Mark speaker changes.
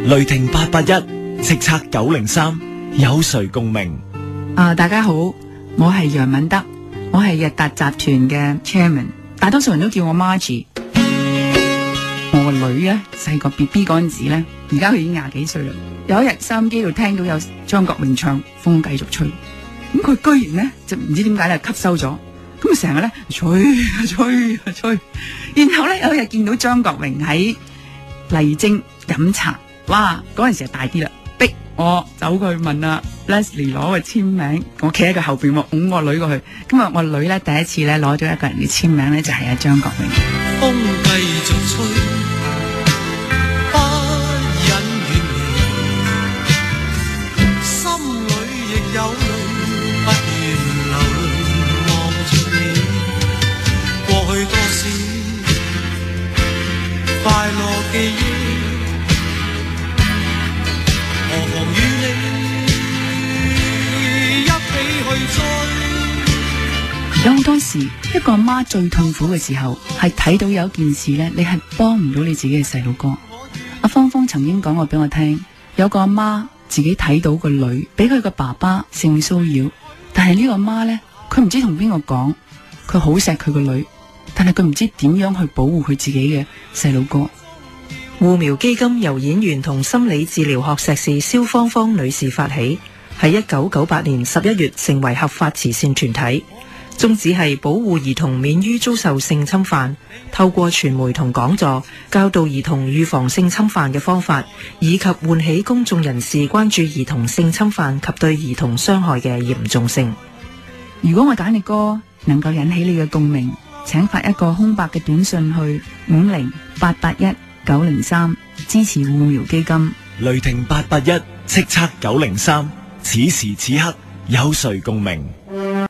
Speaker 1: 雷霆881，叱咤903，有誰共鳴？
Speaker 2: 大家好，我係楊敏德，我係日達集團嘅 chairman， 大多數人都叫我 Margie。我個女咧細個 BB 嗰陣時咧，而家佢已經20幾歲啦。有一日收音機度聽到有張國榮唱《風繼續吹》，咁佢居然咧就唔知點解咧吸收咗，咁啊成日咧吹，然後咧有一日見到張國榮喺麗晶飲茶，哇！嗰陣時就大啲啦，逼我走去問阿 Leslie 攞個簽名，我企喺佢後邊，我拱我女過去。今日我女咧第一次咧攞咗一個人嘅簽名咧，就係阿張國榮。
Speaker 3: 風繼續吹，不忍遠離，心裏亦有淚，不願流淚望着你。過去多少快樂記憶，何妨與你一起去追。
Speaker 2: 有好多時，一個阿媽最痛苦嘅時候，係睇到有一件事咧，你係幫唔到你自己嘅細路哥。阿芳芳曾經講過俾我聽，有個阿媽自己睇到個女俾佢個爸爸性騷擾，但係呢個阿媽咧，佢唔知同邊個講，佢好錫佢個女，但係佢唔知點樣去保護佢自己嘅細路哥。
Speaker 4: 護苗基金由演員同心理治療學碩士蕭芳芳女士發起，喺1998年11月成為合法慈善團體。宗旨係保護兒童免於遭受性侵犯，透過傳媒同講座教導兒童預防性侵犯嘅方法，以及喚起公眾人士關注兒童性侵犯及對兒童傷害嘅嚴重性。
Speaker 2: 如果我揀嘅歌能夠引起你嘅共鳴，請發一個空白嘅短信去508819003，支持護苗基金。
Speaker 1: 雷霆881，叱咤903，此時此刻有誰共鳴？